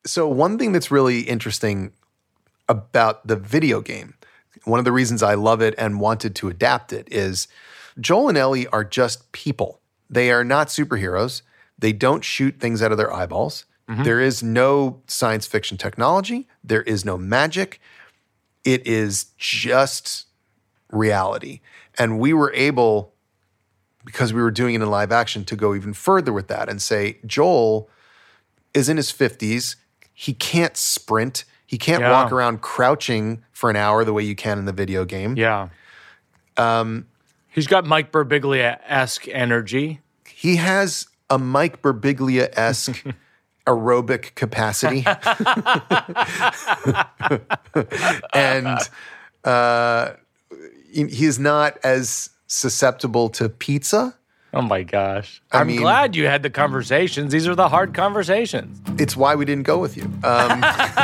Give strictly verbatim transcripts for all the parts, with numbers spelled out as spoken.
So one thing that's really interesting about the video game, one of the reasons I love it and wanted to adapt it is Joel and Ellie are just people. They are not superheroes. They don't shoot things out of their eyeballs. Mm-hmm. There is no science fiction technology. There is no magic. It is just reality. And we were able, because we were doing it in live action, to go even further with that and say, Joel is in his fifties. He can't sprint. He can't yeah. walk around crouching for an hour the way you can in the video game. Yeah. Um, He's got Mike Birbiglia-esque energy. He has a Mike Birbiglia-esque aerobic capacity. And uh, he is not as susceptible to pizza. Oh my gosh. I I'm mean, glad you had the conversations. These are the hard conversations. It's why we didn't go with you. Um,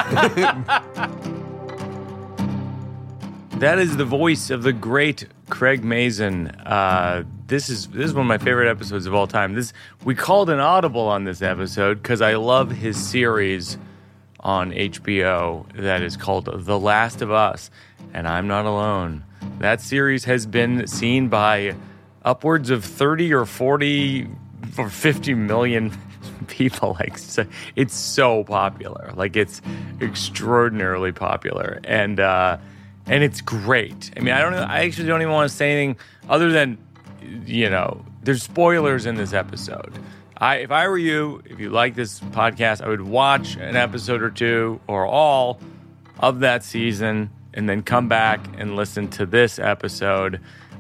that is the voice of the great Craig Mazin. Uh, this is this is one of my favorite episodes of all time. This we called an audible on this episode because I love his series on H B O that is called The Last of Us, and I'm not alone. That series has been seen by upwards of thirty or forty or fifty million people. Like, it's so popular. Like, it's extraordinarily popular. And uh, and it's great. I mean, I don't I actually don't even want to say anything other than, you know, there's spoilers in this episode. I, if I were you, if you like this podcast, I would watch an episode or two or all of that season and then come back and listen to this episode.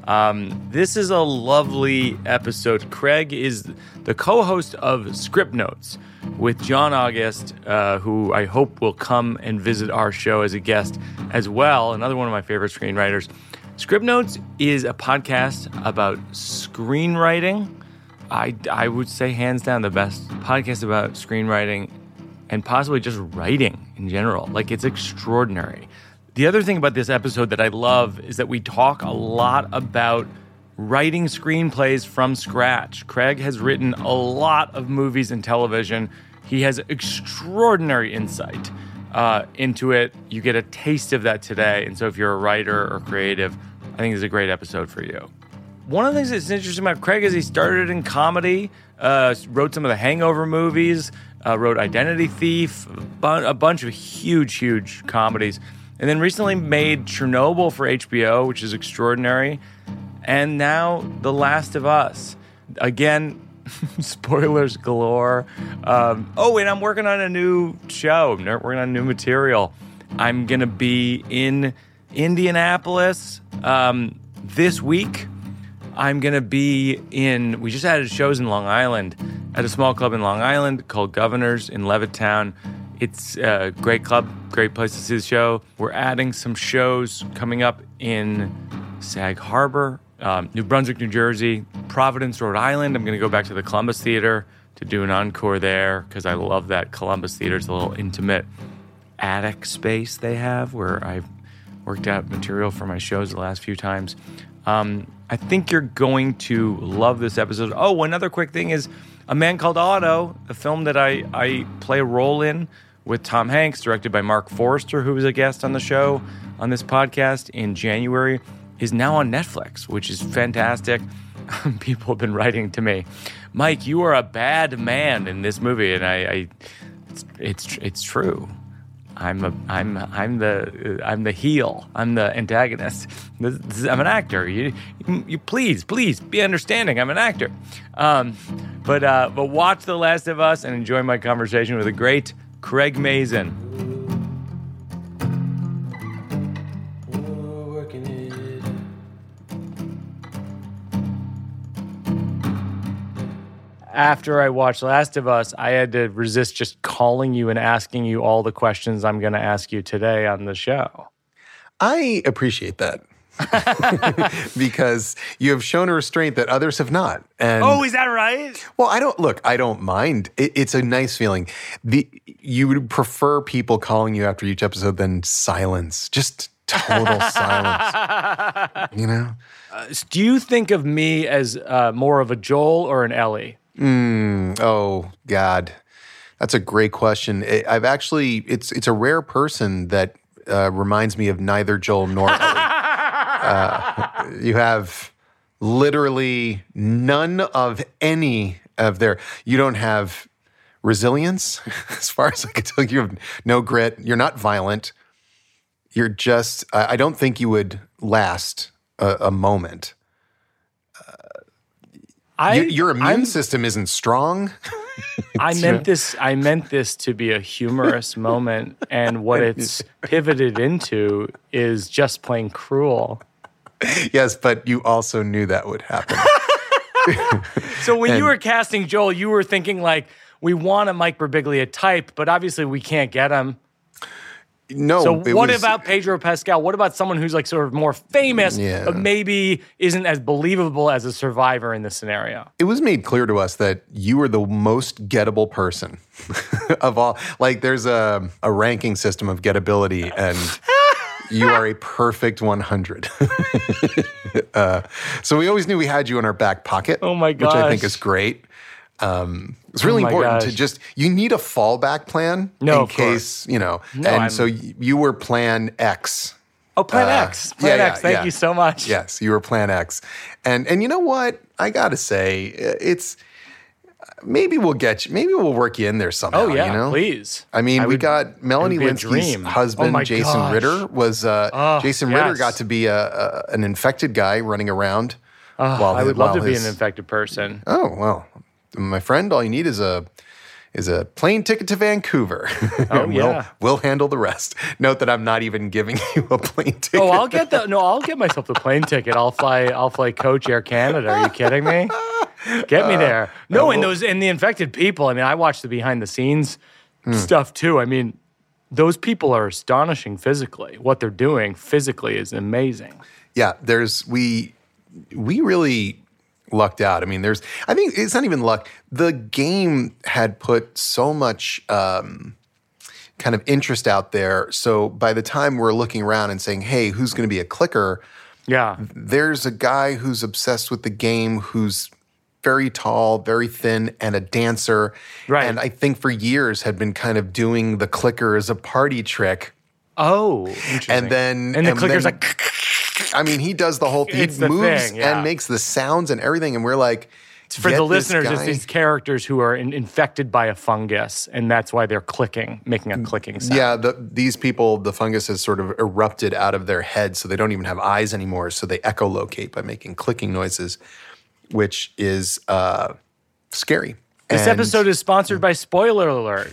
Um, this is a lovely episode. Craig is the co-host of Script Notes with John August, uh, who I hope will come and visit our show as a guest as well. Another one of my favorite screenwriters. Script Notes is a podcast about screenwriting. I, I would say hands down the best podcast about screenwriting and possibly just writing in general. Like, it's extraordinary. The other thing about this episode that I love is that we talk a lot about writing screenplays from scratch. Craig has written a lot of movies and television. He has extraordinary insight uh, into it. You get a taste of that today. And so if you're a writer or creative, I think it's a great episode for you. One of the things that's interesting about Craig is he started in comedy, uh, wrote some of the Hangover movies, uh, wrote Identity Thief, a, bu- a bunch of huge, huge comedies. And then recently made Chernobyl for H B O, which is extraordinary. And now The Last of Us. Again, spoilers galore. Um, oh, and I'm working on a new show. I'm working on new material. I'm going to be in Indianapolis um, this week. I'm going to be in, we just added shows in Long Island, at a small club in Long Island called Governors in Levittown. It's a great club, great place to see the show. We're adding some shows coming up in Sag Harbor, um, New Brunswick, New Jersey, Providence, Rhode Island. I'm going to go back to the Columbus Theater to do an encore there because I love that Columbus Theater. It's a little intimate attic space they have where I've worked out material for my shows the last few times. Um, I think you're going to love this episode. Oh, another quick thing is A Man Called Otto, a film that I, I play a role in with Tom Hanks, directed by Mark Forrester, who was a guest on the show on this podcast in January, is now on Netflix, which is fantastic. People have been writing to me, Mike, you are a bad man in this movie, and I, I it's, it's it's true. I'm a I'm I'm the I'm the heel. I'm the antagonist. This, this, I'm an actor. You, you please please be understanding. I'm an actor. Um, but uh, but watch The Last of Us and enjoy my conversation with the great Craig Mazin. After I watched Last of Us, I had to resist just calling you and asking you all the questions I'm going to ask you today on the show. I appreciate that. Because you have shown a restraint that others have not. And oh, is that right? Well, I don't, look, I don't mind. It, it's a nice feeling. The, you would prefer people calling you after each episode than silence. Just total silence. You know? Uh, do you think of me as uh, more of a Joel or an Ellie? Mm, oh, God. That's a great question. I- I've actually, it's it's a rare person that uh, reminds me of neither Joel nor Ellie. uh, you have literally none of any of their, you don't have resilience, as far as I can tell. You have no grit. You're not violent. You're just, I I don't think you would last a, a moment. Uh, I, your, your immune I'm- system isn't strong. I meant this. I meant this to be a humorous moment, and what it's pivoted into is just plain cruel. Yes, but you also knew that would happen. So when And- you were casting Joel, you were thinking like, we want a Mike Birbiglia type, but obviously we can't get him. No. So it what was- about Pedro Pascal? What about someone who's like sort of more famous, Yeah. but maybe isn't as believable as a survivor in this scenario? It was made clear to us that you were the most gettable person of all. Like, there's a, a ranking system of gettability, and you are a perfect one hundred. uh, so we always knew we had you in our back pocket. Oh my Which I think gosh. is great. Um, it's really Oh my important to gosh. just, you need a fallback plan No, in of case, you know. No, and I'm- so y- you were plan X. Oh, Plan Uh, X. Plan yeah, X. yeah, Thank yeah. you so much. Yes, you were Plan X. And and you know what? I got to say, it's, maybe we'll get you, maybe we'll work you in there somehow, Oh, yeah, you know? please. I mean, I we would- got Melanie it would be a Linsky's dream. husband, Oh my Jason gosh. Ritter, was, uh, Oh, Jason Ritter yes. got to be a, a, an infected guy running around. while I would his- love to while be his- an infected person. Oh, well, my friend, all you need is a is a plane ticket to Vancouver. Oh, we'll, yeah. We'll handle the rest. Note that I'm not even giving you a plane ticket. Oh, I'll get the no. I'll get myself the plane ticket. I'll fly. I'll fly Coach Air Canada. Are you kidding me? Get me there. No, and those and the infected people. I mean, I watch the behind the scenes Hmm. stuff too. I mean, those people are astonishing physically. What they're doing physically is amazing. Yeah, there's we we really lucked out. I mean, there's I think it's not even luck. The game had put so much um, kind of interest out there. So by the time we're looking around and saying, "Hey, who's going to be a clicker?" Yeah. There's a guy who's obsessed with the game, who's very tall, very thin, and a dancer. Right. And I think for years had been kind of doing the clicker as a party trick. Oh, interesting. And then and the clicker's then- like. I mean, he does the whole he It's the moves thing, yeah. and makes the sounds and everything, and we're like, For get the this listeners, it's guy- these characters who are in, infected by a fungus, and that's why they're clicking, making a clicking sound. Yeah, the, these people, the fungus has sort of erupted out of their head, so they don't even have eyes anymore. So they echolocate by making clicking noises, which is uh, scary. This And- episode is sponsored by Spoiler Alert.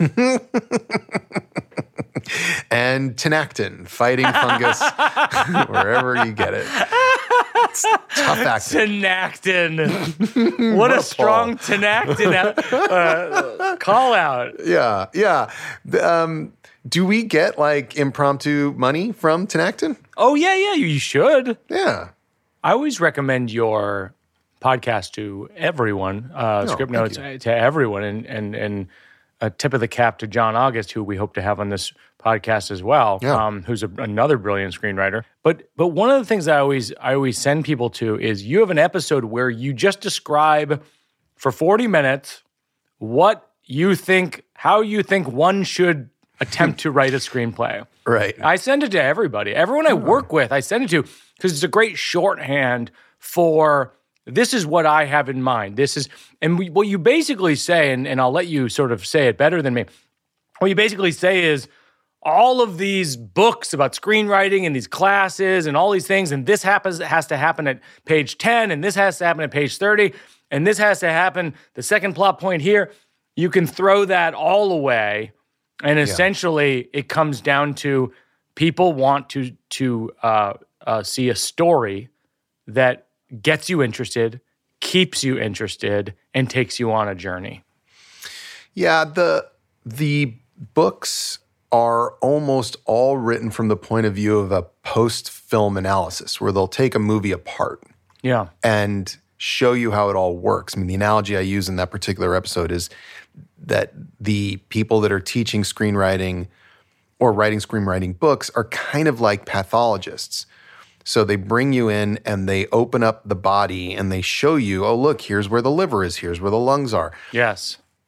and Tinactin, fighting fungus wherever you get it. It's tough acting. Tinactin. What a What a strong Tinactin uh, call out. Yeah, yeah. The, Um, do we get like impromptu money from Tinactin? Oh, yeah, yeah, you should. Yeah. I always recommend your podcast to everyone, uh, script Oh, thank notes to everyone, and, and, and a tip of the cap to John August, who we hope to have on this podcast as well, Yeah. um, who's a, another brilliant screenwriter. But but one of the things I always I always send people to is you have an episode where you just describe for forty minutes what you think, how you think one should attempt to write a screenplay. Right. I send it to everybody. Everyone I work with, I send it to because it's a great shorthand for this is what I have in mind. This is, and we, what you basically say, and, and I'll let you sort of say it better than me. What you basically say is all of these books about screenwriting and these classes and all these things, and this happens has to happen at page ten, and this has to happen at page thirty, and this has to happen, the second plot point here. You can throw that all away, and essentially it comes down to people want to to uh, uh, see a story that gets you interested, keeps you interested, and takes you on a journey. Yeah, the the books are almost all written from the point of view of a post-film analysis, where they'll take a movie apart Yeah. and show you how it all works. I mean, the analogy I use in that particular episode is that the people that are teaching screenwriting or writing screenwriting books are kind of like pathologists. So they bring you in and they open up the body and they show you, oh, look, here's where the liver is, here's where the lungs are. Yes.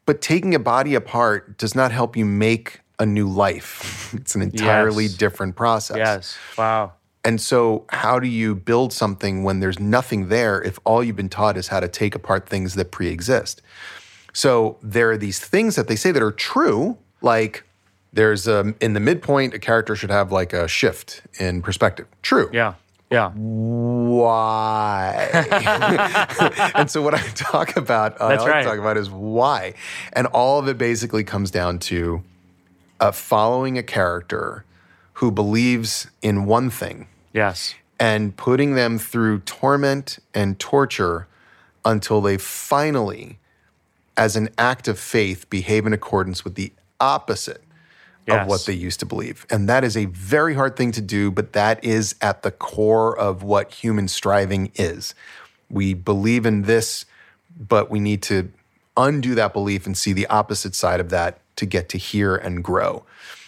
But taking a body apart does not help you make a new life. It's an entirely Yes. different process. Yes. Wow. And so how do you build something when there's nothing there if all you've been taught is how to take apart things that pre-exist? So there are these things that they say that are true, like there's a, in the midpoint, a character should have like a shift in perspective. True. Yeah. Yeah. Why? And so what I talk about, uh, That's I like right. to talk about is why. And all of it basically comes down to uh, following a character who believes in one thing Yes. and putting them through torment and torture until they finally, as an act of faith, behave in accordance with the opposite Yes. of what they used to believe. And that is a very hard thing to do, but that is at the core of what human striving is. We believe in this, but we need to undo that belief and see the opposite side of that to get to hear and grow.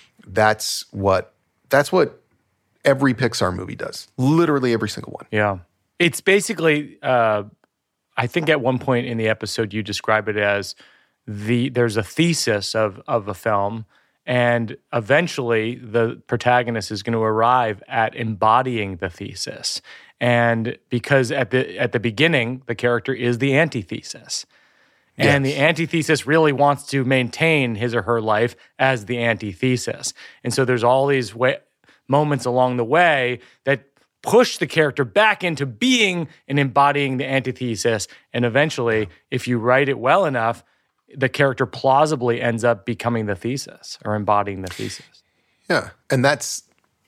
That's what that's what every Pixar movie does. Literally every single one. Yeah. It's basically, uh, I think at one point in the episode you describe it as the there's a thesis of of a film, and eventually the protagonist is going to arrive at embodying the thesis. And because at the at the beginning, the character is the antithesis. And Yes. the antithesis really wants to maintain his or her life as the antithesis. And so there's all these way, moments along the way that push the character back into being and embodying the antithesis. And eventually, if you write it well enough, the character plausibly ends up becoming the thesis or embodying the thesis. Yeah. And that's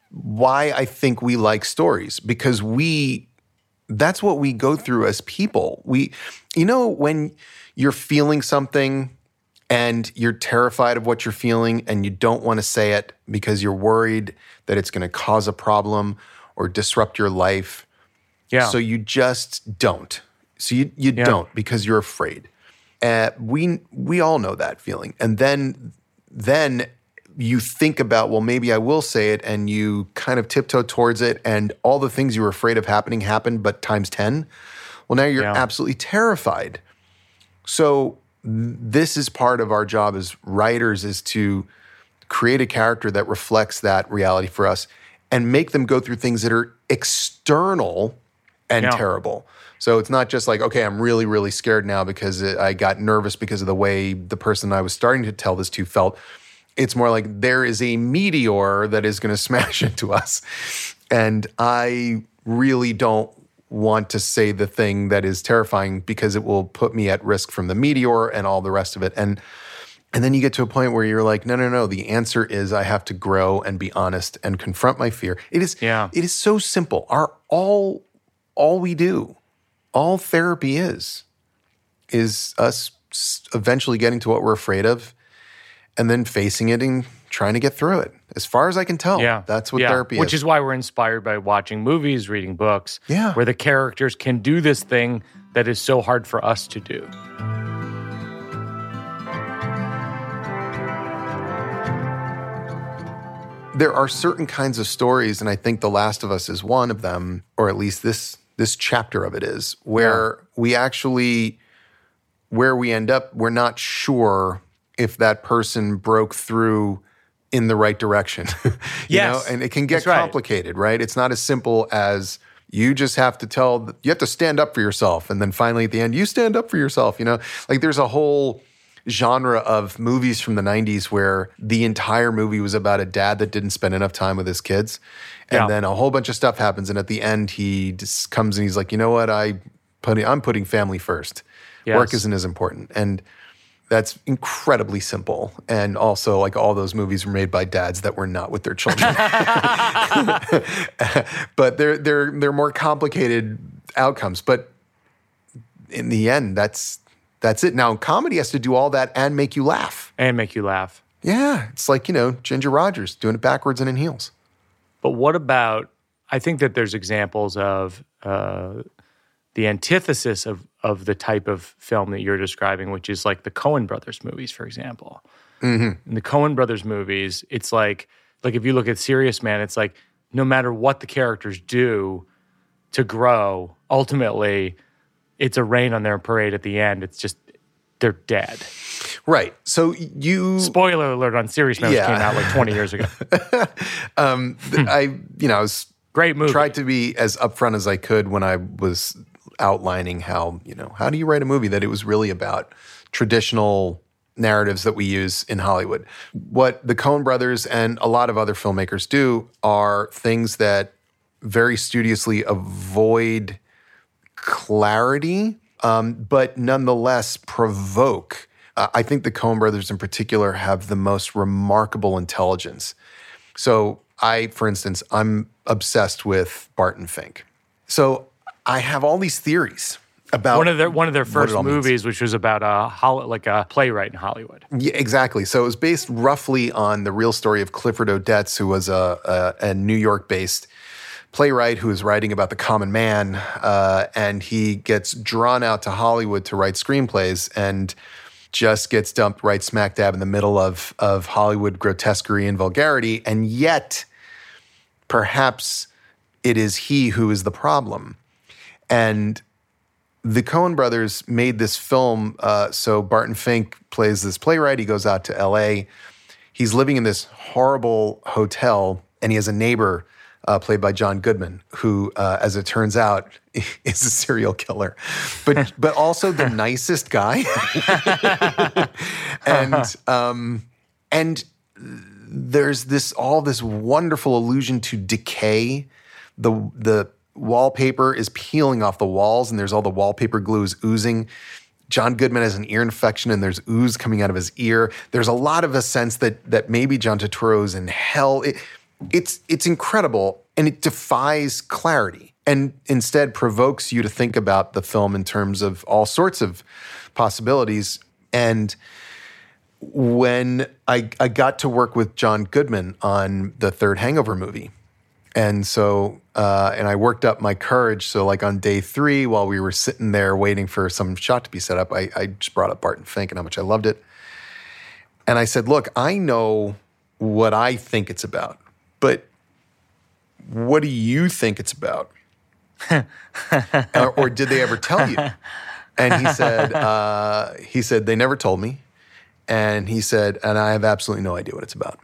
why I think we like stories, because we that's what we go through as people. We you know when you're feeling something and you're terrified of what you're feeling and you don't want to say it because you're worried that it's going to cause a problem or disrupt your life. Yeah. So you just don't. So you you Yeah. don't because you're afraid. Uh, we we all know that feeling. And then then you think about, well, maybe I will say it, and you kind of tiptoe towards it, and all the things you were afraid of happening happen, but times ten. Well, now you're Yeah. absolutely terrified. So this is part of our job as writers, is to create a character that reflects that reality for us and make them go through things that are external and Yeah. terrible. So it's not just like, okay, I'm really, really scared now because I got nervous because of the way the person I was starting to tell this to felt. It's more like there is a meteor that is going to smash into us. And I really don't want to say the thing that is terrifying because it will put me at risk from the meteor and all the rest of it. And and then you get to a point where you're like, no, no, no. The answer is I have to grow and be honest and confront my fear. It is, Yeah. it is so simple. Our all all we do, all therapy is, is us s- eventually getting to what we're afraid of and then facing it and trying to get through it. As far as I can tell, Yeah. that's what Yeah. therapy Which is. is why we're inspired by watching movies, reading books, Yeah. where the characters can do this thing that is so hard for us to do. There are certain kinds of stories, and I think The Last of Us is one of them, or at least this this chapter of it is, where we actually, where we end up, we're not sure if that person broke through in the right direction. you Yes. know? And it can get That's right. complicated, right? It's not as simple as you just have to tell, you have to stand up for yourself. And then finally at the end, you stand up for yourself, you know? Like there's a whole genre of movies from the nineties where the entire movie was about a dad that didn't spend enough time with his kids. And Yeah. then a whole bunch of stuff happens. And at the end, he just comes and he's like, you know what? I put, I'm putting family first. Work Yes. isn't as important. And that's incredibly simple. And also, like, all those movies were made by dads that were not with their children. But they're they're they're more complicated outcomes. But in the end, that's that's it. Now, comedy has to do all that and make you laugh. And make you laugh. Yeah, it's like, you know, Ginger Rogers doing it backwards and in heels. But what about, I think that there's examples of uh, the antithesis of, of the type of film that you're describing, which is like the Coen Brothers movies, for example. Mm-hmm. In the Coen Brothers movies, it's like, like if you look at Serious Man, it's like no matter what the characters do to grow, ultimately it's a rain on their parade at the end. It's just, they're dead. Right. So you... Spoiler alert on Serious Man, which Yeah. came out like twenty years ago. um, th- I, you know, I was... Great movie. Tried to be as upfront as I could when I was outlining how, you know, how do you write a movie that it was really about traditional narratives that we use in Hollywood. What the Coen brothers and a lot of other filmmakers do are things that very studiously avoid clarity, um, but nonetheless provoke. Uh, I think the Coen brothers in particular have the most remarkable intelligence. So I, for instance, I'm obsessed with Barton Fink. So I have all these theories about one of their one of their first all means. movies, which was about a hol- like a playwright in Hollywood. Yeah, exactly. So it was based roughly on the real story of Clifford Odets, who was a, a, a New York-based playwright who was writing about the common man, uh, and he gets drawn out to Hollywood to write screenplays and just gets dumped right smack dab in the middle of, of Hollywood grotesquerie and vulgarity, and yet perhaps it is he who is the problem. And the Coen brothers made this film, uh, so Barton Fink plays this playwright. He goes out to L A. He's living in this horrible hotel, and he has a neighbor uh, played by John Goodman, who, uh, as it turns out, is a serial killer, but but also the nicest guy. and um, and there's this all this wonderful allusion to decay. The the wallpaper is peeling off the walls, and there's all the wallpaper glue is oozing. John Goodman has an ear infection, and there's ooze coming out of his ear. There's a lot of a sense that that maybe John Turturro's in hell. It, it's it's incredible, and it defies clarity, and instead provokes you to think about the film in terms of all sorts of possibilities. And when I, I got to work with John Goodman on the third Hangover movie, and so, uh, and I worked up my courage. So like on day three, while we were sitting there waiting for some shot to be set up, I, I just brought up Barton Fink and how much I loved it. And I said, look, I know what I think it's about, but what do you think it's about? or, or did they ever tell you? And he said, uh, he said, they never told me. And he said, and I have absolutely no idea what it's about.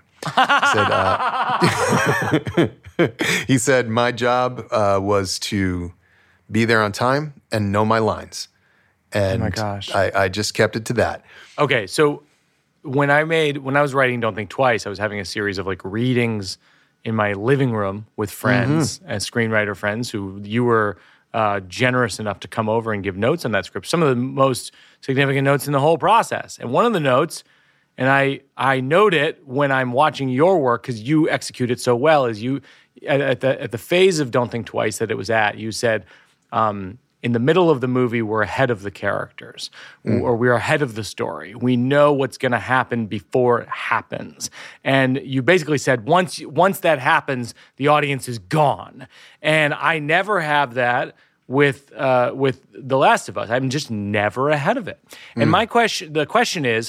He said, uh, he said, my job uh, was to be there on time and know my lines. And oh my gosh. I, I just kept it to that. Okay, so when I made, when I was writing Don't Think Twice, I was having a series of like readings in my living room with friends mm-hmm. and screenwriter friends who you were uh, generous enough to come over and give notes on that script. Some of the most significant notes in the whole process. And one of the notes, and I I note it when I'm watching your work because you execute it so well, is you, at, at, the, at the phase of Don't Think Twice that it was at, you said, um, in the middle of the movie, we're ahead of the characters, mm. or we're ahead of the story. We know what's going to happen before it happens. And you basically said, once once that happens, the audience is gone. And I never have that with uh, with The Last of Us. I'm just never ahead of it. Mm. And my question, the question is,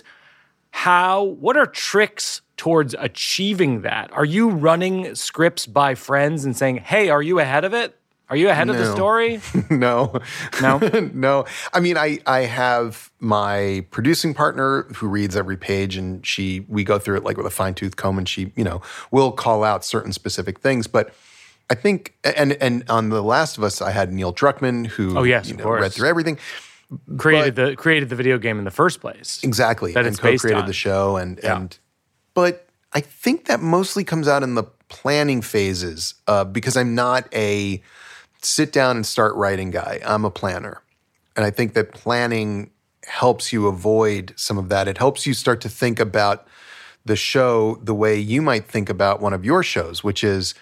how? What are tricks towards achieving that? Are you running scripts by friends and saying, hey, are you ahead of it? Are you ahead no. of the story? no. No? no. I mean, I, I have my producing partner who reads every page, and she we go through it like with a fine-tooth comb, and she, you know, will call out certain specific things. But I think, and and on The Last of Us, I had Neil Druckmann, who oh, yes, you of know, course. read through everything. Created but, the created the video game in the first place. Exactly. That and it's based co-created on. the show. And, yeah. and But I think that mostly comes out in the planning phases uh, because I'm not a sit down and start writing guy. I'm a planner. And I think that planning helps you avoid some of that. It helps you start to think about the show the way you might think about one of your shows, which is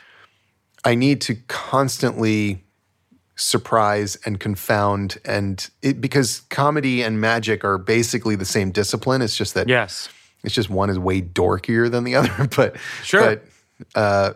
I need to constantly surprise and confound, and it, because comedy and magic are basically the same discipline. It's just that yes. it's just one is way dorkier than the other. But sure. But uh,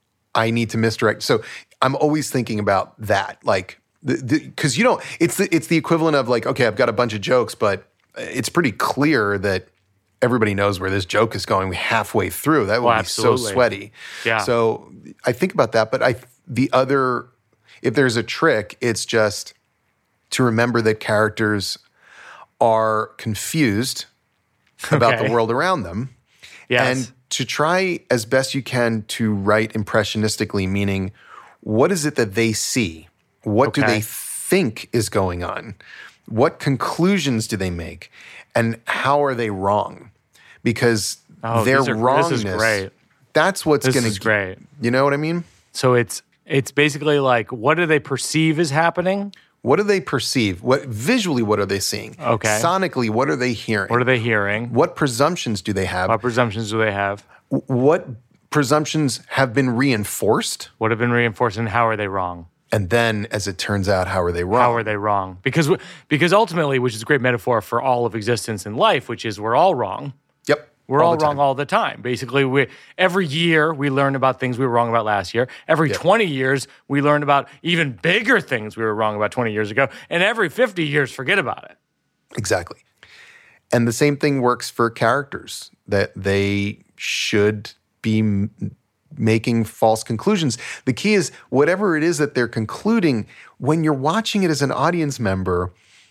I need to misdirect. So I'm always thinking about that, like because you don't. It's the it's the equivalent of like, okay, I've got a bunch of jokes, but it's pretty clear that everybody knows where this joke is going halfway through. That would well, be so sweaty. Yeah. So I think about that, but I the other. If there's a trick, it's just to remember that characters are confused about Okay. the world around them. Yes. And to try as best you can to write impressionistically, meaning what is it that they see? What do Okay. they think is going on? What conclusions do they make? And how are they wrong? Because Oh, their these are- wrongness, this is great. that's what's This going to is great. You know what I mean? So it's it's basically like, what do they perceive is happening? What do they perceive? What visually, what are they seeing? Okay. Sonically, what are they hearing? What are they hearing? What presumptions do they have? What presumptions do they have? What presumptions have been reinforced? What have been reinforced, and how are they wrong? And then, as it turns out, how are they wrong? How are they wrong? Because because ultimately, which is a great metaphor for all of existence in life, which is we're all wrong. Yep. We're all, the wrong time. all the time. Basically, we every year we learn about things we were wrong about last year. Every twenty years we learn about even bigger things we were wrong about twenty years ago. And every fifty years, forget about it. Exactly. And the same thing works for characters, that they should be m- making false conclusions. The key is whatever it is that they're concluding, when you're watching it as an audience member,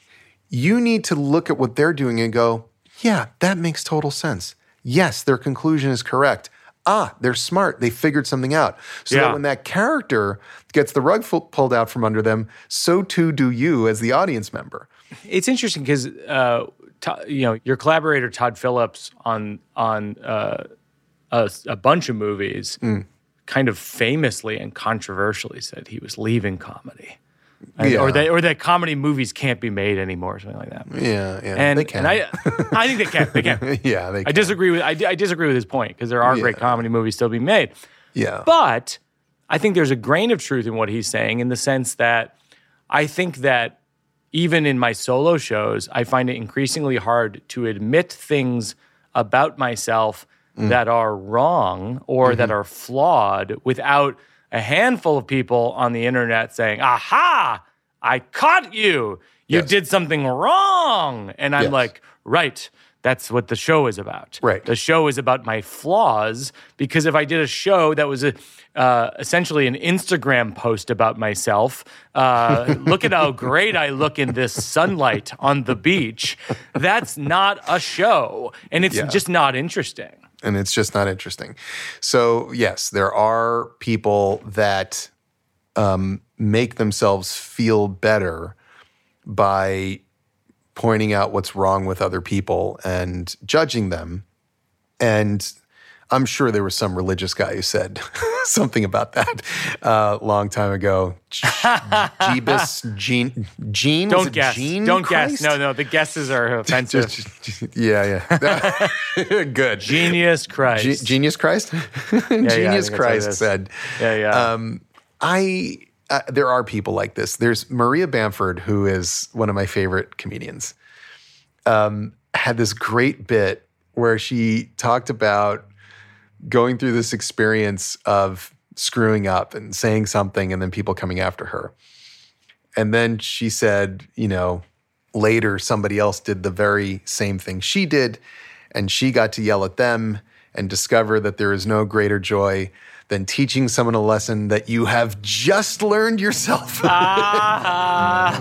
you need to look at what they're doing and go, yeah, that makes total sense. Yes, their conclusion is correct. Ah, they're smart. They figured something out. So Yeah. that when that character gets the rug fu- pulled out from under them, so too do you as the audience member. It's interesting because uh, To- you know your collaborator Todd Phillips on on uh, a, a bunch of movies, kind of famously and controversially said he was leaving comedy, And- Yeah. or that or that comedy movies can't be made anymore, or something like that. Yeah, yeah, And, they can. and I, I think they can. They can. yeah, they can. I disagree with I, I disagree with his point because there are great Yeah. comedy movies still being made. Yeah. But I think there's a grain of truth in what he's saying, in the sense that I think that even in my solo shows, I find it increasingly hard to admit things about myself that are wrong or that are flawed without a handful of people on the internet saying, aha, I caught you. You Yes. did something wrong. And I'm Yes. like, right. That's what the show is about. Right. The show is about my flaws, because if I did a show that was a, uh, essentially an Instagram post about myself, uh, look at how great I look in this sunlight on the beach, that's not a show. And it's Yeah. just not interesting. And it's just not interesting. So, yes, there are people that um, make themselves feel better by pointing out what's wrong with other people and judging them. And I'm sure there was some religious guy who said something about that uh, a long time ago. Jeebus, Gene, Gene? Was Don't it guess. Gene Don't Christ? guess. No, no, the guesses are offensive. yeah, yeah. Good. Genius Christ. Ge- Genius Christ? yeah, I think Genius that's what it Christ is. said, yeah, yeah. um, I, uh, there are people like this. There's Maria Bamford, who is one of my favorite comedians, um, had this great bit where she talked about going through this experience of screwing up and saying something and then people coming after her. And then she said, you know, later somebody else did the very same thing she did, and she got to yell at them and discover that there is no greater joy than teaching someone a lesson that you have just learned yourself. Ah.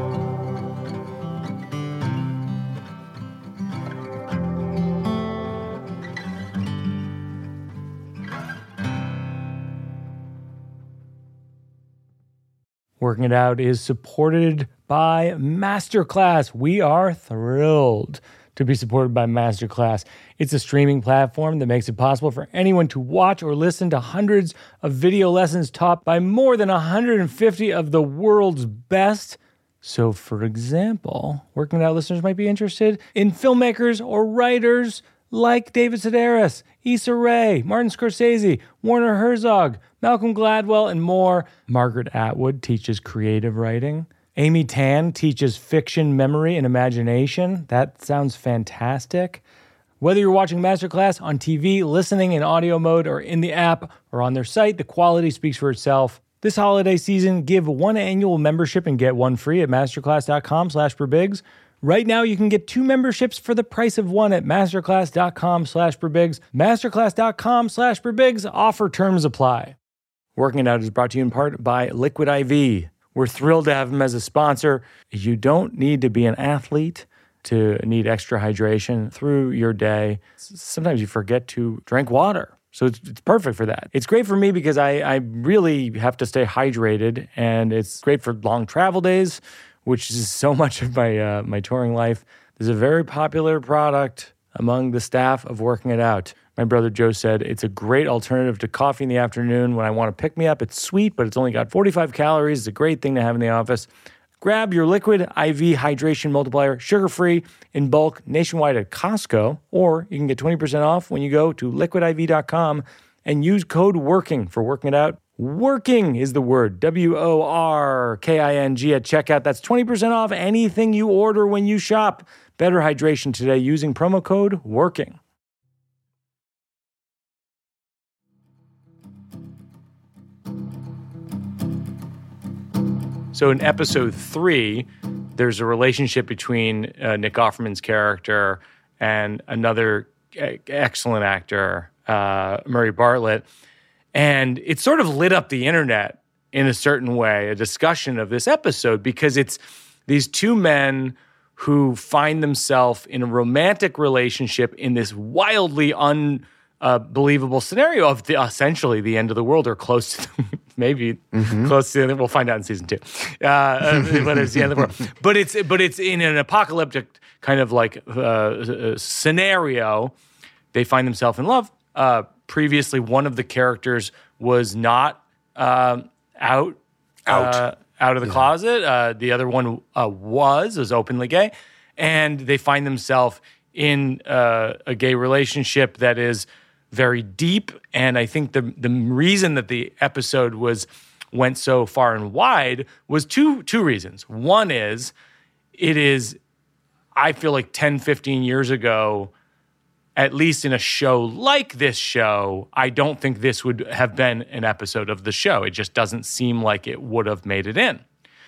Working It Out is supported by Masterclass. We are thrilled to be supported by Masterclass. It's a streaming platform that makes it possible for anyone to watch or listen to hundreds of video lessons taught by more than one hundred fifty of the world's best. So, for example, Working It Out listeners might be interested in filmmakers or writers like David Sedaris, Issa Rae, Martin Scorsese, Werner Herzog, Malcolm Gladwell, and more. Margaret Atwood teaches creative writing. Amy Tan teaches fiction, memory, and imagination. That sounds fantastic. Whether you're watching Masterclass on T V, listening in audio mode, or in the app, or on their site, the quality speaks for itself. This holiday season, give one annual membership and get one free at masterclass.com slash perbigs. Right now, you can get two memberships for the price of one at masterclass.com slash perbigs. Masterclass.com slash perbigs. Offer terms apply. Working It Out is brought to you in part by Liquid I V. We're thrilled to have them as a sponsor. You don't need to be an athlete to need extra hydration through your day. Sometimes you forget to drink water. So it's, it's perfect for that. It's great for me because I, I really have to stay hydrated, and it's great for long travel days, which is so much of my uh, my touring life. There's a very popular product among the staff of Working It Out. My brother Joe said, it's a great alternative to coffee in the afternoon when I want to pick me up. It's sweet, but it's only got forty-five calories. It's a great thing to have in the office. Grab your Liquid I V Hydration Multiplier, sugar-free, in bulk, nationwide at Costco, or you can get twenty percent off when you go to liquid I V dot com and use code WORKING for Working It Out. Working is the word, W O R K I N G at checkout. That's twenty percent off anything you order when you shop. Better hydration today using promo code WORKING. So in episode three, there's a relationship between uh, Nick Offerman's character and another e- excellent actor, uh, Murray Bartlett. And it sort of lit up the internet in a certain way, a discussion of this episode, because it's these two men who find themselves in a romantic relationship in this wildly unbelievable scenario of the, essentially the end of the world, or close to the, maybe mm-hmm. close to the, we'll find out in season two, uh, but it's the end of the world. But it's but it's in an apocalyptic kind of like uh, scenario. They find themselves in love. Uh, previously, one of the characters was not uh, out out uh, out of the yeah. closet. Uh, the other one uh, was was openly gay, and they find themselves in uh, a gay relationship that is very deep. And I think the the reason that the episode was went so far and wide was two two reasons. One is it is, I feel like ten, fifteen years ago, at least in a show like this show, I don't think this would have been an episode of the show. It just doesn't seem like it would have made it in.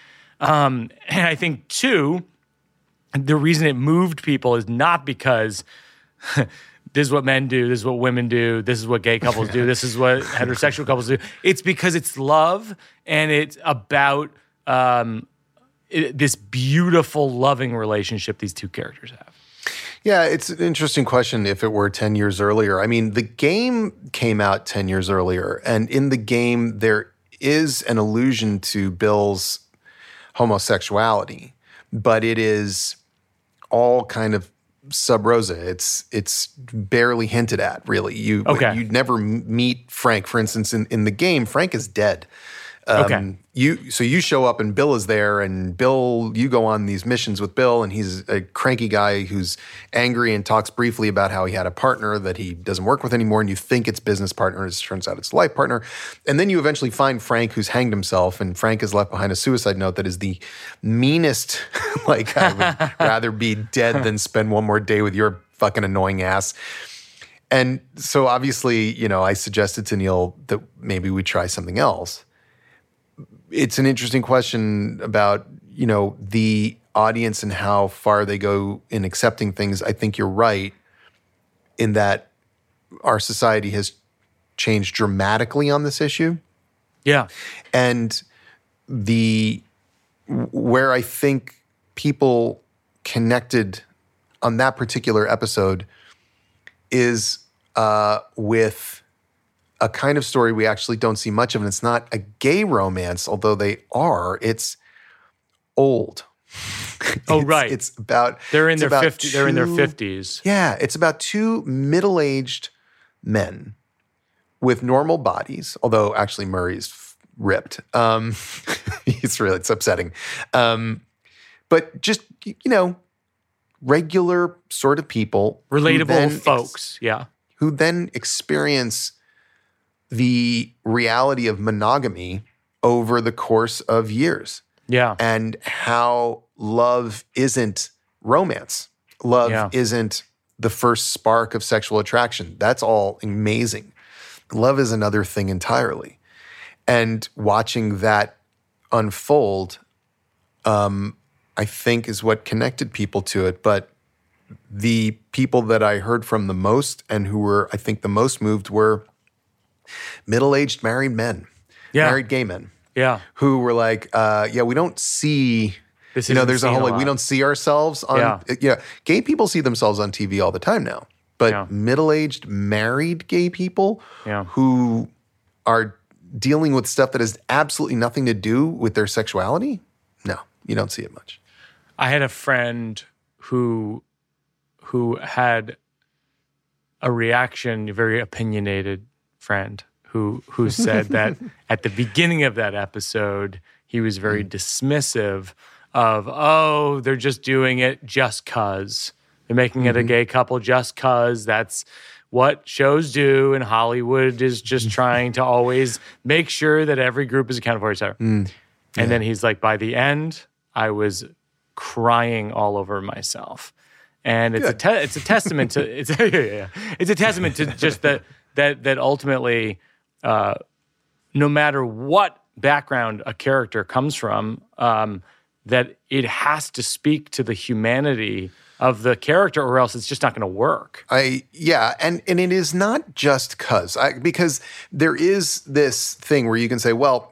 Um, and I think, two, the reason it moved people is not because this is what men do, this is what women do, this is what gay couples do, this is what heterosexual couples do. It's because it's love, and it's about um, it, this beautiful, loving relationship these two characters have. Yeah, it's an interesting question if it were ten years earlier. I mean, the game came out ten years earlier, and in the game there is an allusion to Bill's homosexuality, but it is all kind of sub rosa. It's it's barely hinted at, really. You okay. You'd never meet Frank, for instance, in, in the game. Frank is dead. Um, okay. You so you show up and Bill is there, and Bill, you go on these missions with Bill, and he's a cranky guy who's angry and talks briefly about how he had a partner that he doesn't work with anymore, and you think it's business partner, it turns out it's life partner. And then you eventually find Frank, who's hanged himself, and Frank is left behind a suicide note that is the meanest, like, I would rather be dead than spend one more day with your fucking annoying ass. And so obviously, you know, I suggested to Neil that maybe we try something else. It's an interesting question about, you know, the audience and how far they go in accepting things. I think you're right in that our society has changed dramatically on this issue. Yeah. And the where I think people connected on that particular episode is uh, with a kind of story we actually don't see much of, and it's not a gay romance, although they are. It's old. Oh, it's, right. It's about they're in their fifties. Two, they're in their fifties. Yeah, it's about two middle-aged men with normal bodies. Although actually Murray's f- ripped. Um, it's really it's upsetting. Um, but just you know, regular sort of people, relatable folks. Ex- yeah, who then experience the reality of monogamy over the course of years. Yeah. And how love isn't romance. Love yeah. isn't the first spark of sexual attraction. That's all amazing. Love is another thing entirely. And watching that unfold, um, I think is what connected people to it. But the people that I heard from the most and who were, I think, the most moved were middle-aged married men, yeah. married gay men, yeah, who were like, uh, yeah, we don't see This you know, isn't there's a seen whole a like we lot. don't see ourselves on. Yeah. Yeah, gay people see themselves on T V all the time now, but Yeah. middle-aged married gay people Yeah. who are dealing with stuff that has absolutely nothing to do with their sexuality, no, you don't see it much. I had a friend who who had a reaction, a very opinionated friend, who who said that at the beginning of that episode, he was very dismissive of, oh, they're just doing it just cause. They're making it a gay couple just cause. That's what shows do, and Hollywood is just trying to always make sure that every group is accounted for, et cetera. Mm. And then he's like, by the end, I was crying all over myself. And it's a te- it's a testament to it's yeah, yeah. it's a testament to just that that that ultimately, uh, no matter what background a character comes from, um, that it has to speak to the humanity of the character, or else it's just not going to work. I yeah, and and it is not just cause I, because there is this thing where you can say, well,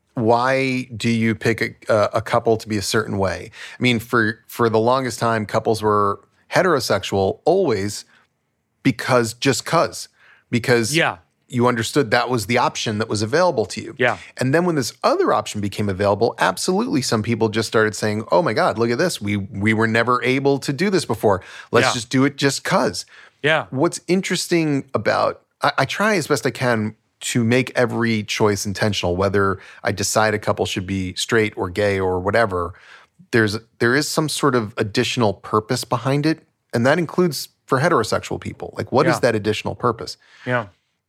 why do you pick a, a couple to be a certain way? I mean, for for the longest time, couples were heterosexual always because just cause because Yeah. you understood that was the option that was available to you. Yeah. And then when this other option became available, absolutely some people just started saying, oh my God, look at this. We we were never able to do this before. Let's Yeah. just do it just cause. Yeah. What's interesting about, I, I try as best I can to make every choice intentional, whether I decide a couple should be straight or gay or whatever. There's there is some sort of additional purpose behind it, and that includes for heterosexual people. Like, what is Yeah. that additional purpose? Yeah.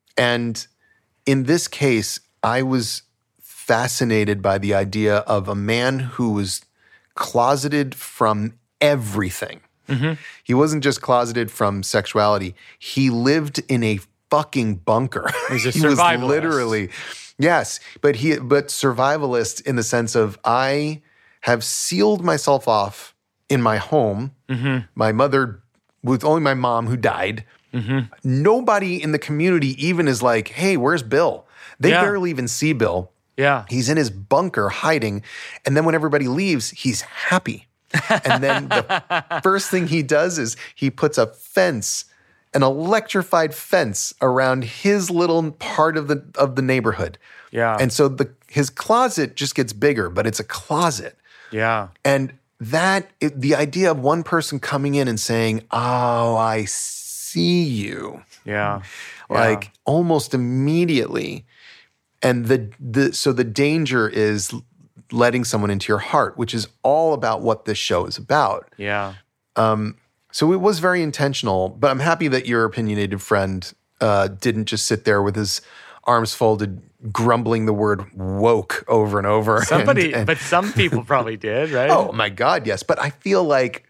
And in this case, I was fascinated by the idea of a man who was closeted from everything. Mm-hmm. He wasn't just closeted from sexuality. He lived in a fucking bunker. He's a he was survivalist. literally, yes, but he, but survivalist in the sense of I have sealed myself off in my home. Mm-hmm. My mother, with only my mom who died. Mm-hmm. Nobody in the community even is like, hey, where's Bill? They Yeah. barely even see Bill. Yeah. He's in his bunker hiding. And then when everybody leaves, he's happy. And then the first thing he does is he puts a fence, an electrified fence around his little part of the of the neighborhood. Yeah. And so the his closet just gets bigger, but it's a closet. Yeah. And that, it, the idea of one person coming in and saying, oh, I see you. Yeah. Like Yeah. almost immediately. And the the so the danger is letting someone into your heart, which is all about what this show is about. Yeah. Um, so it was very intentional, but I'm happy that your opinionated friend uh, didn't just sit there with his arms folded, grumbling the word woke over and over. Somebody, and- and- but some people probably did, right? Oh my God, yes. But I feel like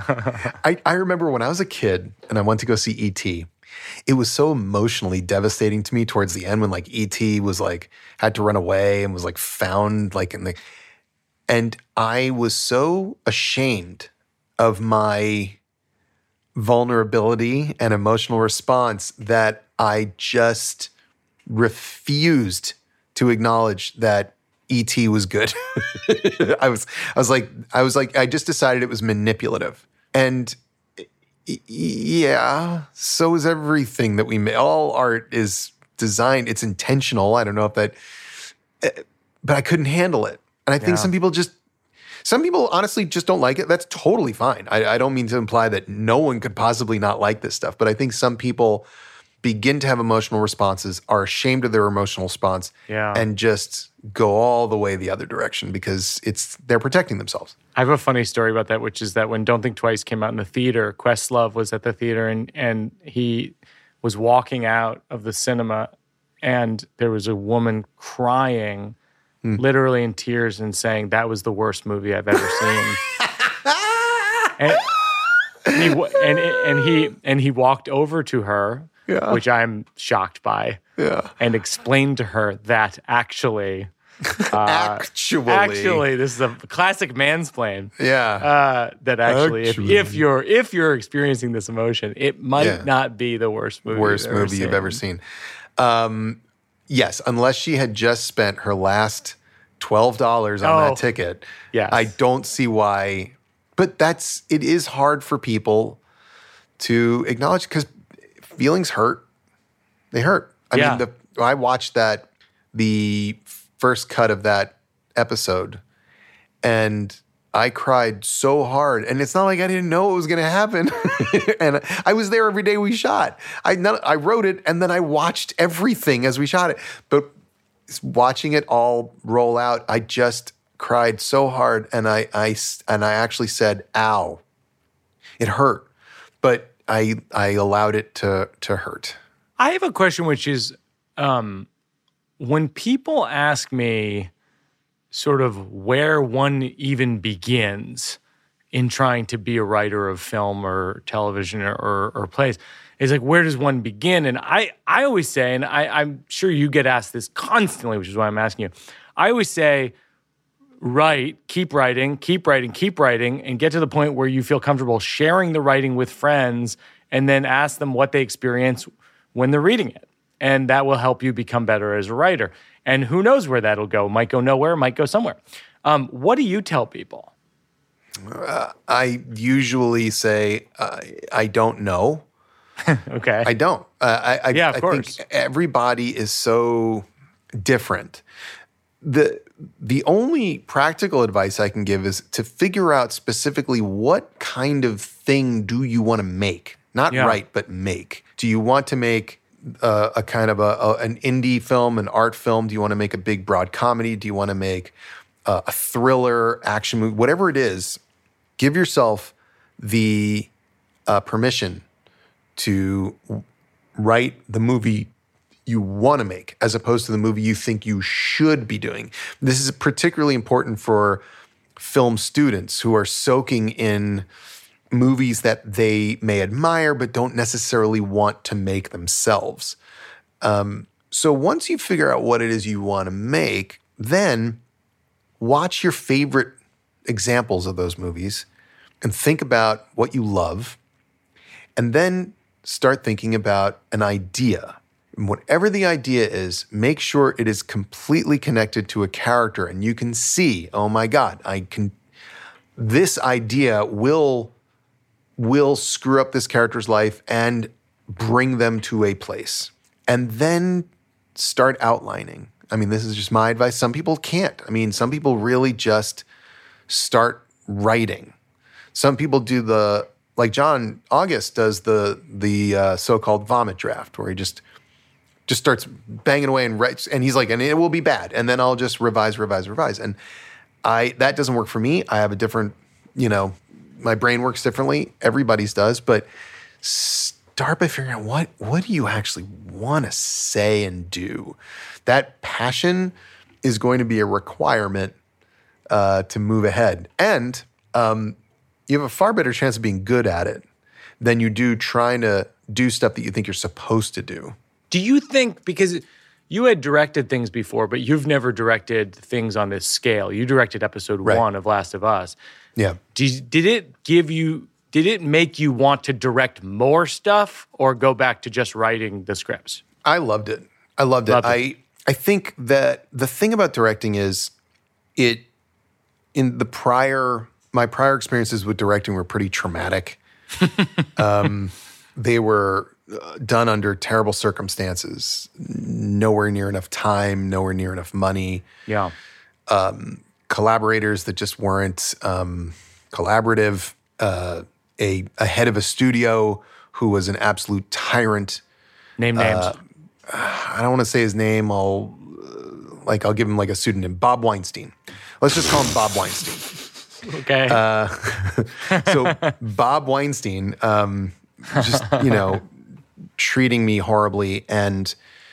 I, I remember when I was a kid and I went to go see E T, it was so emotionally devastating to me towards the end when like E T was like, had to run away and was like found like in the, and I was so ashamed of my vulnerability and emotional response that I just refused to acknowledge that E T was good. I was, I was like, I was like, I just decided it was manipulative. And y- yeah, so is everything that we make. All art is designed, it's intentional. I don't know if that, eh, but I couldn't handle it. And I think Yeah. some people just, some people honestly just don't like it. That's totally fine. I, I don't mean to imply that no one could possibly not like this stuff, but I think some people begin to have emotional responses, are ashamed of their emotional response, Yeah. and just go all the way the other direction because it's they're protecting themselves. I have a funny story about that, which is that when Don't Think Twice came out in the theater, Questlove was at the theater and and he was walking out of the cinema and there was a woman crying, literally in tears and saying, that was the worst movie I've ever seen. and, and, he, wa- and, and, he, and he walked over to her, Yeah. which I'm shocked by, Yeah. and explained to her that actually... Actually. Actually, this is a classic mansplain. Yeah. Uh, that actually, Actually. If, if you're if you're experiencing this emotion, it might Yeah. not be the worst movie. Worst you've ever movie you've seen. ever seen. Um, yes, unless she had just spent her last twelve dollars on Oh, that ticket. yes. I don't see why. But that's, it is hard for people to acknowledge because feelings hurt. They hurt. I Yeah. mean, the, I watched that, the first cut of that episode, and I cried so hard. And it's not like I didn't know it was going to happen. And I was there every day we shot. I, not, I wrote it, and then I watched everything as we shot it. But watching it all roll out, I just cried so hard, and I, I, and I actually said, ow. It hurt, but I, I allowed it to, to hurt. I have a question, which is, um, when people ask me sort of where one even begins in trying to be a writer of film or television or, or, or plays, it's like, where does one begin? And I, I always say, and I, I'm sure you get asked this constantly, which is why I'm asking you, I always say, write, keep writing, keep writing, keep writing, and get to the point where you feel comfortable sharing the writing with friends, and then ask them what they experience when they're reading it. And that will help you become better as a writer. And who knows where that'll go? Might go nowhere, might go somewhere. Um, what do you tell people? Uh, I usually say, uh, I don't know. Okay. I don't. Uh, I, I, Yeah, of I course. think everybody is so different. The the only practical advice I can give is to figure out specifically what kind of thing do you want to make? Not Yeah. write, but make. Do you want to make uh, a kind of a, a an indie film, an art film? Do you want to make a big broad comedy? Do you want to make uh, a thriller, action movie? Whatever it is, give yourself the uh, permission to write the movie you want to make as opposed to the movie you think you should be doing. This is particularly important for film students who are soaking in movies that they may admire but don't necessarily want to make themselves. Um, so once you figure out what it is you want to make, then watch your favorite examples of those movies and think about what you love, and then start thinking about an idea. And whatever the idea is, make sure it is completely connected to a character and you can see, oh my God, I can, this idea will, will screw up this character's life and bring them to a place. And then start outlining. I mean, this is just my advice. Some people can't. I mean, some people really just start writing. Some people do the, like John August does the the uh, so-called vomit draft, where he just just starts banging away and writes, and he's like, and it will be bad, and then I'll just revise, revise, revise. And I that doesn't work for me. I have a different, you know, my brain works differently. Everybody's does, but start by figuring out what what do you actually want to say and do. That passion is going to be a requirement uh, to move ahead, and um, you have a far better chance of being good at it than you do trying to do stuff that you think you're supposed to do. Do you think, because you had directed things before, but you've never directed things on this scale. You directed episode Right. one of Last of Us. Yeah. Did, did it give you, did it make you want to direct more stuff or go back to just writing the scripts? I loved it. I loved it. Loved it. I I think that the thing about directing is it, in the prior, my prior experiences with directing were pretty traumatic. um, they were uh, done under terrible circumstances, nowhere near enough time, nowhere near enough money. Yeah. Collaborators that just weren't um, collaborative, uh, a, a head of a studio who was an absolute tyrant. Name names. I don't want to say his name. I'll uh, like I'll give him like a pseudonym, Bob Weinstein. Let's just call him Bob Weinstein. okay. Uh, so Bob Weinstein, um, just you know, treating me horribly, and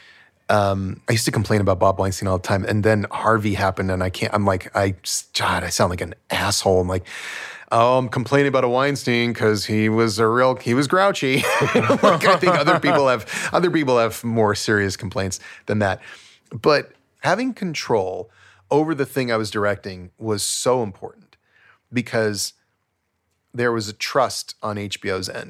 um, I used to complain about Bob Weinstein all the time. And then Harvey happened, and I can't. I'm like, I God, I sound like an asshole. I'm like, oh, I'm complaining about a Weinstein because he was a real, he was grouchy. Like, I think other people have other people have more serious complaints than that. But having control over the thing I was directing was so important because there was a trust on H B O's end.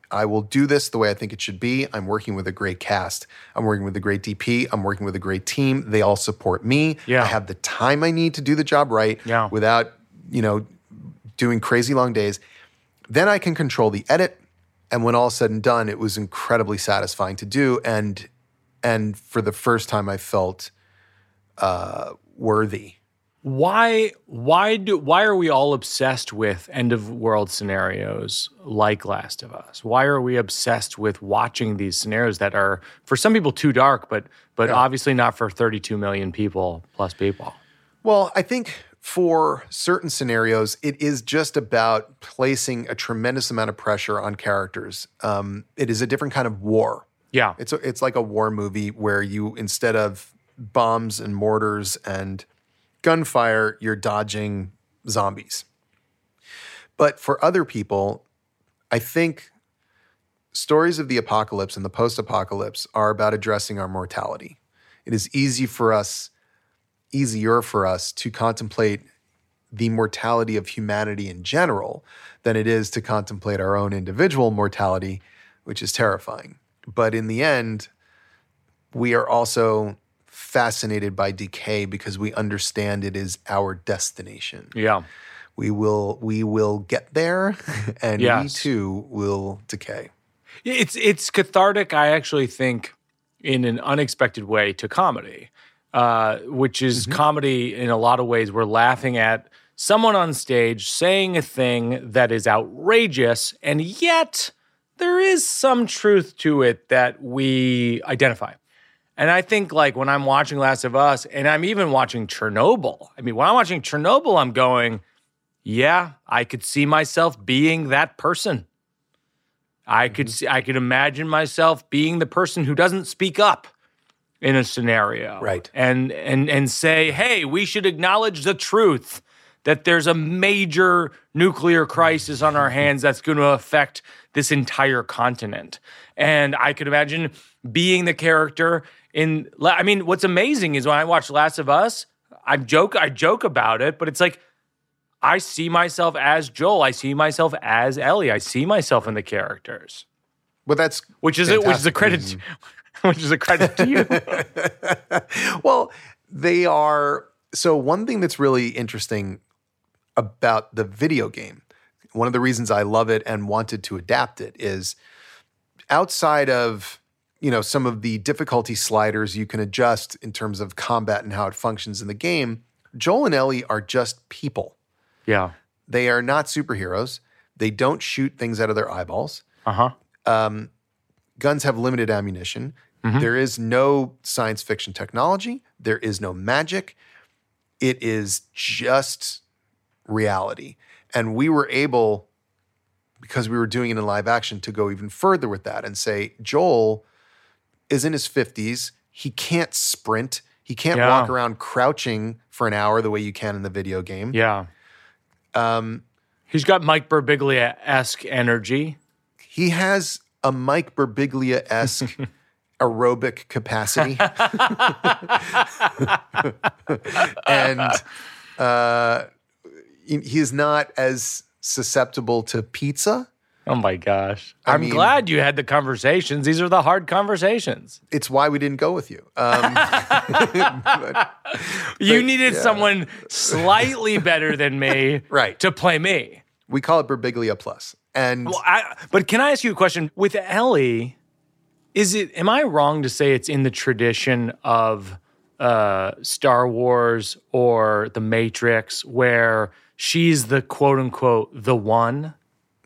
I will do this the way I think it should be. I'm working with a great cast. I'm working with a great D P. I'm working with a great team. They all support me. Yeah. I have the time I need to do the job right Yeah. without, you know, doing crazy long days. Then I can control the edit. And when all is said and done, it was incredibly satisfying to do. And and for the first time, I felt uh, worthy. Why why do why are we all obsessed with end of world scenarios like Last of Us? Why are we obsessed with watching these scenarios that are for some people too dark, but but Yeah. obviously not for thirty-two million people plus people? Well, I think for certain scenarios, it is just about placing a tremendous amount of pressure on characters. Um, it is a different kind of war. Yeah. It's a, it's like a war movie where you, instead of bombs and mortars and gunfire, you're dodging zombies. But for other people, I think stories of the apocalypse and the post-apocalypse are about addressing our mortality. It is easy for us, easier for us to contemplate the mortality of humanity in general than it is to contemplate our own individual mortality, which is terrifying. But in the end, we are also fascinated by decay because we understand it is our destination. Yeah. We will we will get there, and we Yes. too will decay. It's it's cathartic, I actually think, in an unexpected way to comedy, uh, which is comedy in a lot of ways. We're laughing at someone on stage saying a thing that is outrageous, and yet there is some truth to it that we identify. And I think, like, when I'm watching Last of Us, and I'm even watching Chernobyl, I mean, when I'm watching Chernobyl, I'm going, yeah, I could see myself being that person. I could see, I could imagine myself being the person who doesn't speak up in a scenario. Right. And and and say, hey, we should acknowledge the truth that there's a major nuclear crisis on our hands that's going to affect this entire continent. And I could imagine being the character in, I mean, what's amazing is when I watch Last of Us, I joke, I joke about it, but it's like, I see myself as Joel. I see myself as Ellie. I see myself in the characters, But that's which is it, which is a fantastic. credit, which is a credit to you. Well, they are. So one thing that's really interesting about the video game, one of the reasons I love it and wanted to adapt it is outside of, you know, some of the difficulty sliders you can adjust in terms of combat and how it functions in the game, Joel and Ellie are just people. Yeah. They are not superheroes. They don't shoot things out of their eyeballs. Uh huh. Guns have limited ammunition. There is no science fiction technology. There is no magic. It is just reality. And we were able, because we were doing it in live action, to go even further with that and say, Joel is in his fifties. He can't sprint. He can't Yeah. walk around crouching for an hour the way you can in the video game. Yeah. Um, he's got Mike Birbiglia-esque energy. He has a Mike Birbiglia-esque aerobic capacity. And uh, he he is not as susceptible to pizza. Oh my gosh. I I'm mean- glad you had the conversations. These are the hard conversations. It's why we didn't go with you. Um, but- You needed yeah. someone slightly better than me Right. to play me. we call it Birbiglia Plus. And Well, I, but can I ask you a question? With Ellie, is it? Am I wrong to say it's in the tradition of uh, Star Wars or The Matrix, where she's the quote unquote the one?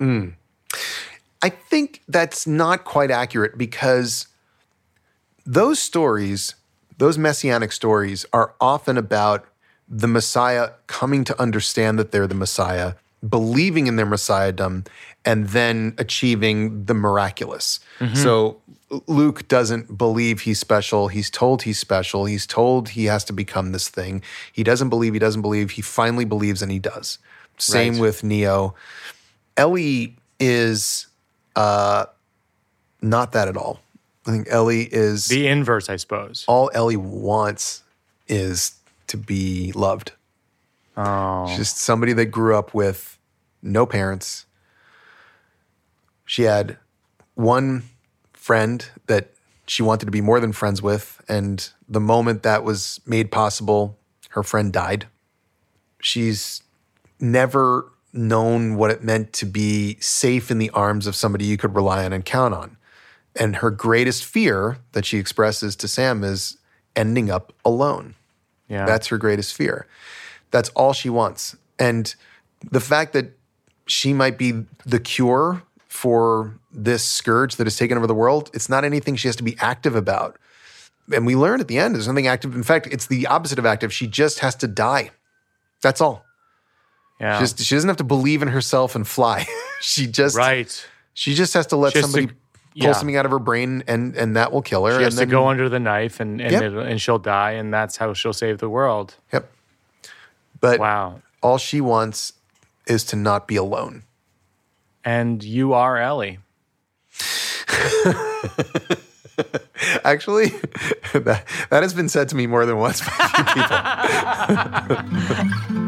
I think that's not quite accurate because those stories, those messianic stories, are often about the Messiah coming to understand that they're the Messiah, believing in their messiahdom, and then achieving the miraculous. So Luke doesn't believe he's special. He's told he's special. He's told he has to become this thing. He doesn't believe, he doesn't believe. He finally believes and he does. Same Right. with Neo. Ellie is uh, not that at all. I think Ellie is, The inverse, I suppose. all Ellie wants is to be loved. Oh, She's just somebody that grew up with no parents. She had one friend that she wanted to be more than friends with, and the moment that was made possible, her friend died. She's never known what it meant to be safe in the arms of somebody you could rely on and count on. And her greatest fear that she expresses to Sam is ending up alone. Yeah. That's her greatest fear. That's all she wants. And the fact that she might be the cure for this scourge that has taken over the world, it's not anything she has to be active about. And we learn at the end there's nothing active. In fact, it's the opposite of active. She just has to die. That's all. Yeah. She, just, she doesn't have to believe in herself and fly. she just Right. She just has to let She has somebody to- pull yeah. something out of her brain, and and that will kill her. She and has then, to go under the knife, and and, Yep. it'll- and she'll die, and that's how she'll save the world. Yep. But Wow. all she wants is to not be alone. And you are Ellie. Actually, that, that has been said to me more than once by a few people.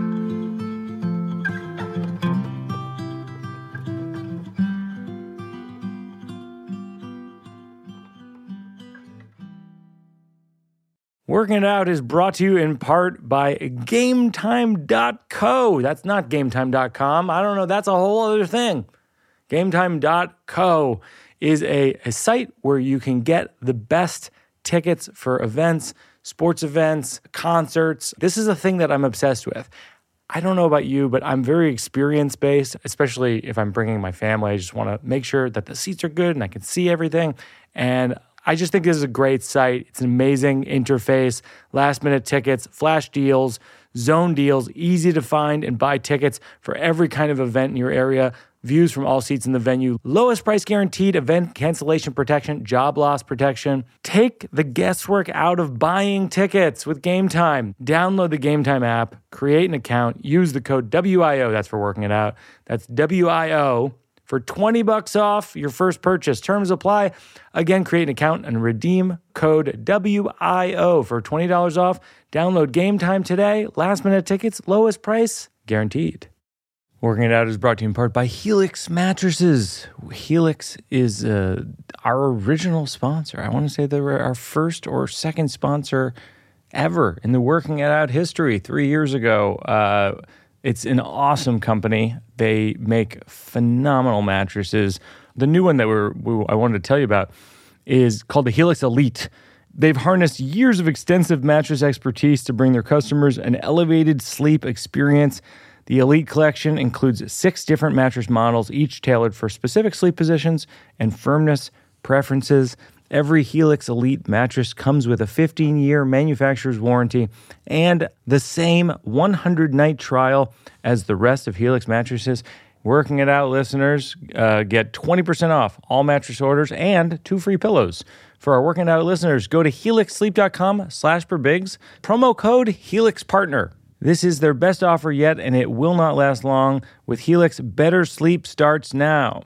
Working It Out is brought to you in part by Game Time dot co. That's not Game Time dot com. I don't know. That's a whole other thing. Game Time dot co is a, a site where you can get the best tickets for events, sports events, concerts. This is a thing that I'm obsessed with. I don't know about you, but I'm very experience-based, especially if I'm bringing my family. I just want to make sure that the seats are good and I can see everything. And I just think this is a great site. It's an amazing interface, last-minute tickets, flash deals, zone deals, easy to find and buy tickets for every kind of event in your area, views from all seats in the venue, lowest price guaranteed, event cancellation protection, job loss protection. Take the guesswork out of buying tickets with Game Time. Download the Game Time app, create an account, use the code W I O, that's for working it out. That's W I O for twenty bucks off your first purchase. Terms apply. Again, create an account and redeem code W I O for twenty dollars off. Download Game Time today. Last minute tickets, lowest price, guaranteed. Working It Out is brought to you in part by Helix Mattresses. Helix is uh, our original sponsor. I want to say they were our first or second sponsor ever in the Working It Out history three years ago. Uh, it's an awesome company. They make phenomenal mattresses. The new one that we're, we, I wanted to tell you about is called the Helix Elite. They've harnessed years of extensive mattress expertise to bring their customers an elevated sleep experience. The Elite Collection includes six different mattress models, each tailored for specific sleep positions and firmness preferences. Every Helix Elite mattress comes with a fifteen-year manufacturer's warranty and the same one hundred night trial as the rest of Helix mattresses. Working It Out listeners uh, get twenty percent off all mattress orders and two free pillows. For our Working It Out listeners, go to helix sleep dot com slash per bigs, promo code HelixPartner. This is their best offer yet, and it will not last long. With Helix, better sleep starts now.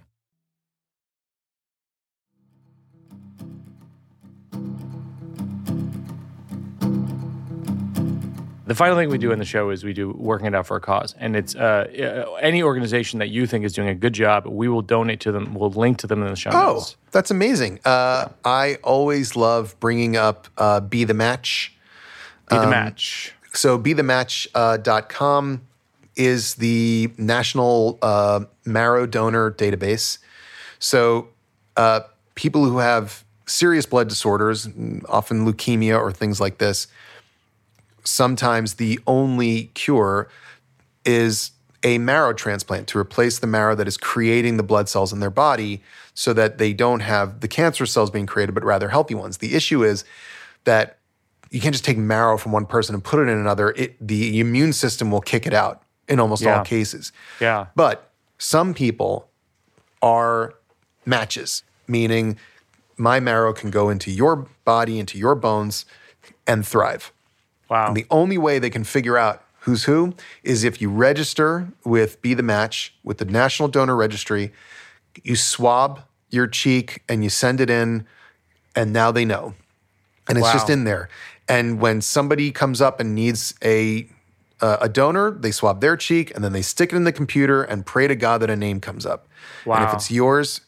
The final thing we do in the show is we do Working It Out for a Cause. And it's uh, any organization that you think is doing a good job, we will donate to them. We'll link to them in the show Oh, notes. that's amazing. Uh, I always love bringing up uh, Be the Match. Be the Um, match. So be the match dot com is the national uh, marrow donor database. So uh, people who have serious blood disorders, often leukemia or things like this, sometimes the only cure is a marrow transplant to replace the marrow that is creating the blood cells in their body so that they don't have the cancer cells being created, but rather healthy ones. The issue is that you can't just take marrow from one person and put it in another. It, the immune system will kick it out in almost Yeah. all cases. Yeah. But some people are matches, meaning my marrow can go into your body, into your bones, and thrive. Wow. And the only way they can figure out who's who is if you register with Be the Match, with the National Donor Registry, you swab your cheek and you send it in, and now they know. And it's Wow. just in there. And when somebody comes up and needs a uh, a donor, they swab their cheek and then they stick it in the computer and pray to God that a name comes up. And if Wow. it's yours,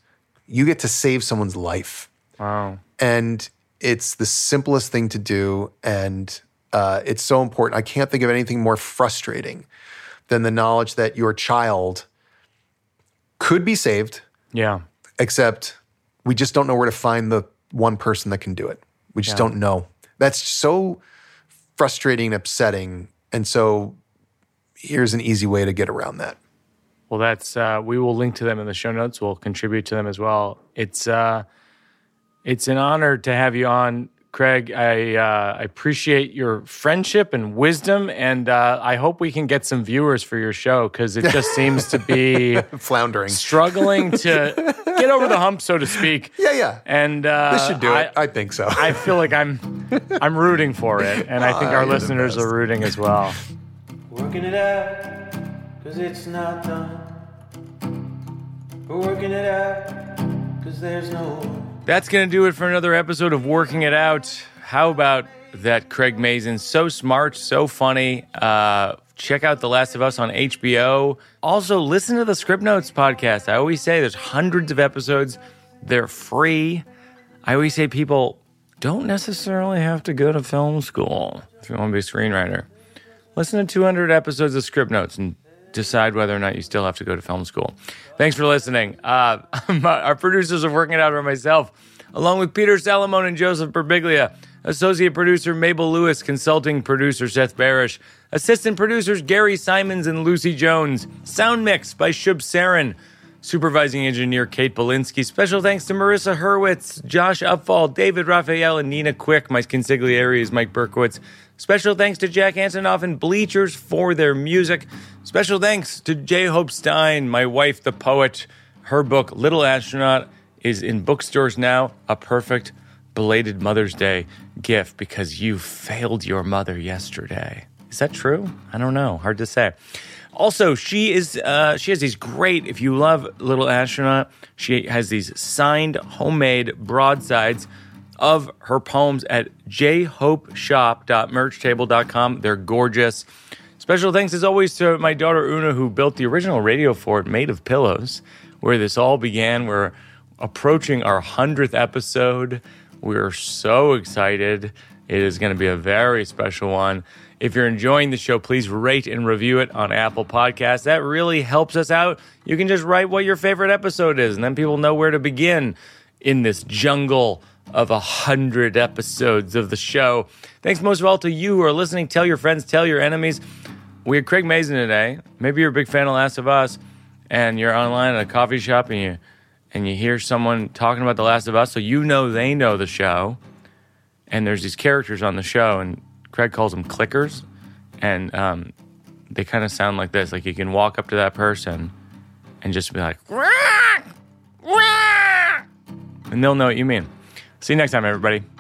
You get to save someone's life. Wow. And it's the simplest thing to do, and uh, it's so important. I can't think of anything more frustrating than the knowledge that your child could be saved, Yeah. except we just don't know where to find the one person that can do it. We just Yeah. don't know. That's so frustrating and upsetting. And so here's an easy way to get around that. Well, that's uh, we will link to them in the show notes. We'll contribute to them as well. It's uh, it's an honor to have you on, Craig. I uh, I appreciate your friendship and wisdom, and uh, I hope we can get some viewers for your show because it just seems to be Floundering. struggling to get over the hump, so to speak. Yeah, yeah. And uh, This should do I, it. I think so. I feel like I'm I'm rooting for it, and I think Ah, our you're the listeners best. are rooting as well. Working it out, cause it's not done. We're working it out, cause there's no one. That's going to do it for another episode of Working It Out. How about that, Craig Mazin? So smart, so funny. Uh, check out The Last of Us on H B O. Also, listen to the Script Notes podcast. I always say there's hundreds of episodes. They're free. I always say people don't necessarily have to go to film school if you want to be a screenwriter. Listen to two hundred episodes of Script Notes and decide whether or not you still have to go to film school. Thanks for listening. Uh, our producers are Working It Out are myself, along with Peter Salamone and Joseph Berbiglia, associate producer Mabel Lewis, consulting producer Seth Barish, assistant producers Gary Simons and Lucy Jones, sound mix by Shub Sarin, supervising engineer Kate Belinsky. Special thanks to Marissa Hurwitz, Josh Upfall, David Raphael, and Nina Quick. My consigliere is Mike Berkowitz. Special thanks to Jack Antonoff and Bleachers for their music. Special thanks to J. Hope Stein, my wife, the poet. Her book, Little Astronaut, is in bookstores now. A perfect belated Mother's Day gift because you failed your mother yesterday. Is that true? I don't know. Hard to say. Also, she is uh, she has these great, if you love Little Astronaut, she has these signed, homemade broadsides of her poems at j hope shop dot merch table dot com. They're gorgeous. Special thanks, as always, to my daughter Una, who built the original radio fort made of pillows, where this all began. We're approaching our hundredth episode. We're so excited. It is going to be a very special one. If you're enjoying the show, please rate and review it on Apple Podcasts. That really helps us out. You can just write what your favorite episode is, and then people know where to begin in this jungle of a hundred episodes of the show. Thanks most of all to you who are listening. Tell your friends, tell your enemies. We had Craig Mazin today. Maybe you're a big fan of Last of Us, and you're online at a coffee shop, and you and you hear someone talking about The Last of Us, so you know they know the show. And there's these characters on the show, and Craig calls them clickers, and um, they kind of sound like this. Like you can walk up to that person and just be like, "Wah! Wah!" And they'll know what you mean. See you next time, everybody.